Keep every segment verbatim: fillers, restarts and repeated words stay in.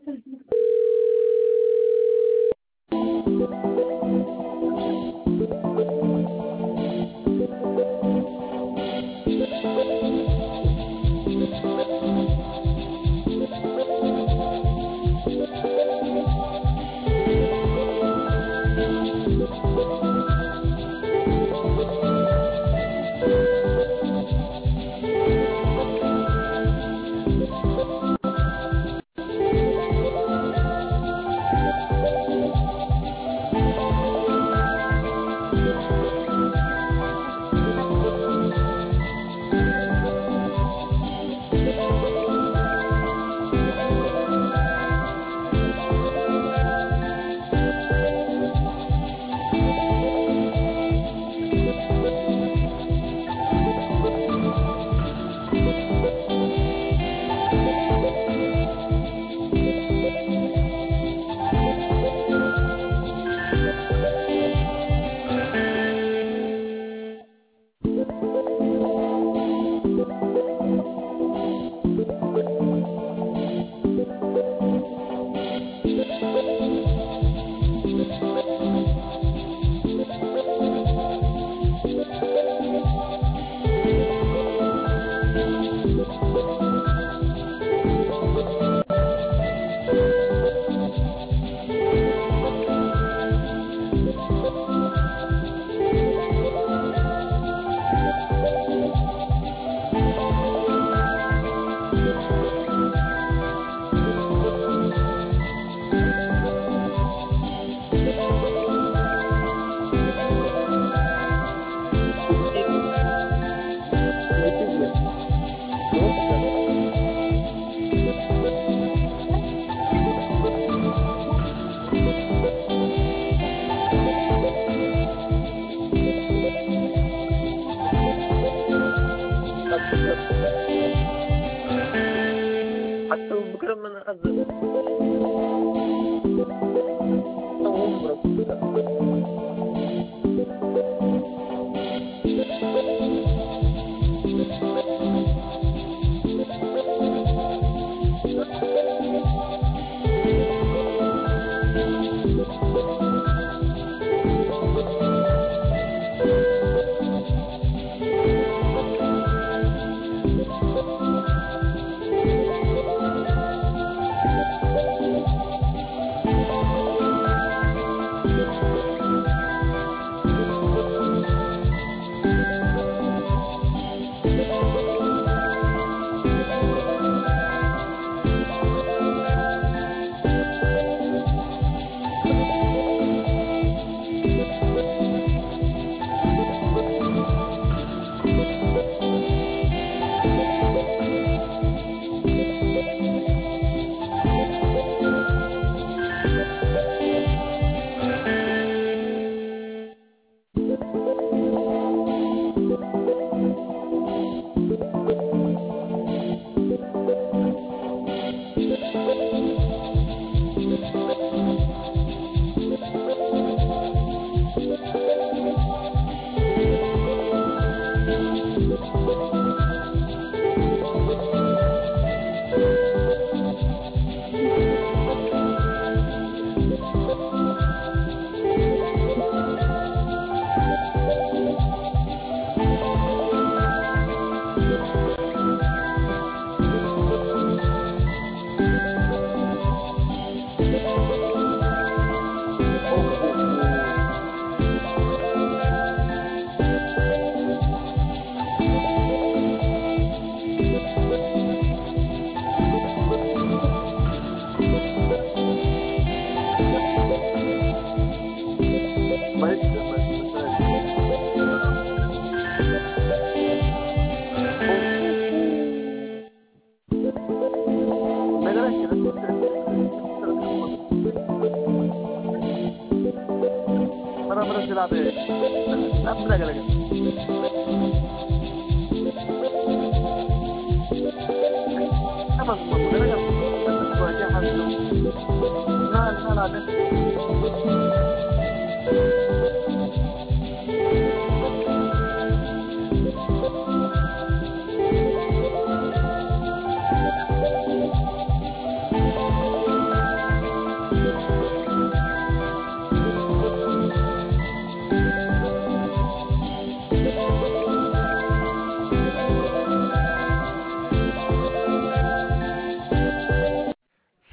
حتى بكره من أزل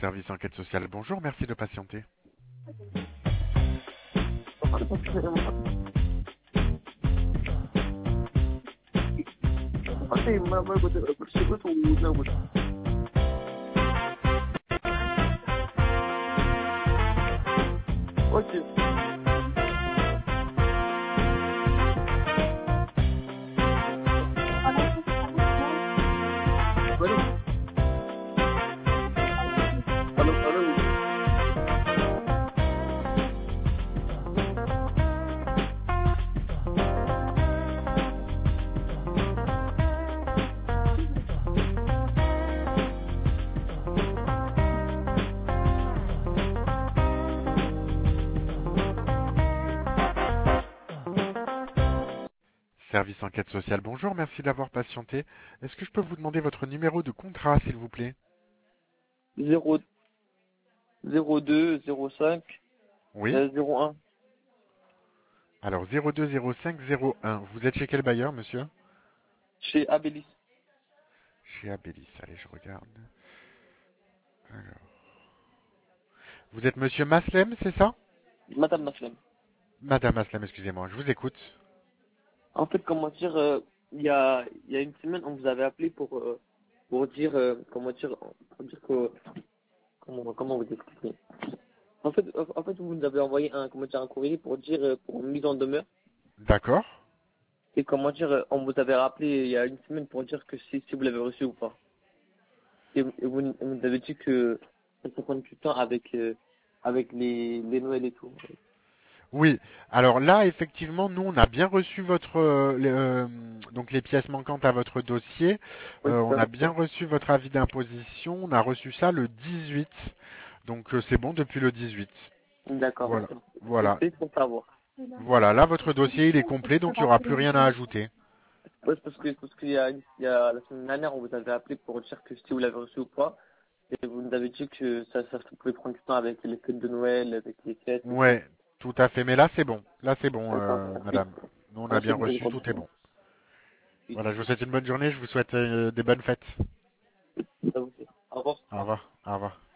Service enquête sociale, bonjour, merci de patienter. Kasi mabay ko bersih tu na mo. Okay. Bueno. Hello, hello. Service enquête sociale, bonjour, merci d'avoir patienté. Est-ce que je peux vous demander votre numéro de contrat, s'il vous plaît? zéro zéro deux zéro cinq Oui. zéro un. Alors zéro deux zéro cinq zéro un. Vous êtes chez quel bailleur, monsieur? Chez Abélis. Chez Abélis. Allez, je regarde. Alors. Vous êtes monsieur Maslem, c'est ça? Madame Maslem. Madame Maslem, excusez-moi, je vous écoute. En fait, comment dire, euh, il y a il y a une semaine, on vous avait appelé pour euh, pour dire euh, comment dire pour dire que comment comment vous expliquer. En fait, en fait, vous nous avez envoyé un comment dire un courrier pour dire euh, pour une mise en demeure. D'accord. Et comment dire, euh, on vous avait rappelé il y a une semaine pour dire que si, si vous l'avez reçu ou pas. Et, et vous, vous nous avez dit que ça peut prendre du temps avec euh, avec les les Noëls et tout. Oui. Alors là, effectivement, nous, on a bien reçu votre euh, les, euh, donc les pièces manquantes à votre dossier. Oui, Euh, c'est on ça. a bien reçu votre avis d'imposition. On a reçu ça le dix-huit. Donc euh, c'est bon depuis le dix-huit. D'accord. Voilà. C'est Voilà. c'est pour savoir. Voilà. Là, votre dossier, il est complet, donc il n'y aura plus rien à ajouter. Ouais, c'est parce que parce qu'il y a, il y a la semaine dernière, on vous avait appelé pour dire que si vous l'avez reçu ou pas. Et vous nous avez dit que ça, ça pouvait prendre du temps avec les fêtes de Noël, avec les fêtes et tout. Ouais, tout à fait. Mais là, c'est bon. Là, c'est bon, D'accord. euh, Oui. madame. Nous, on a Merci bien beaucoup. reçu, tout est bon. Oui. Voilà, je vous souhaite une bonne journée. Je vous souhaite euh, des bonnes fêtes. Ça vous fait. Au revoir. Au revoir. Au revoir.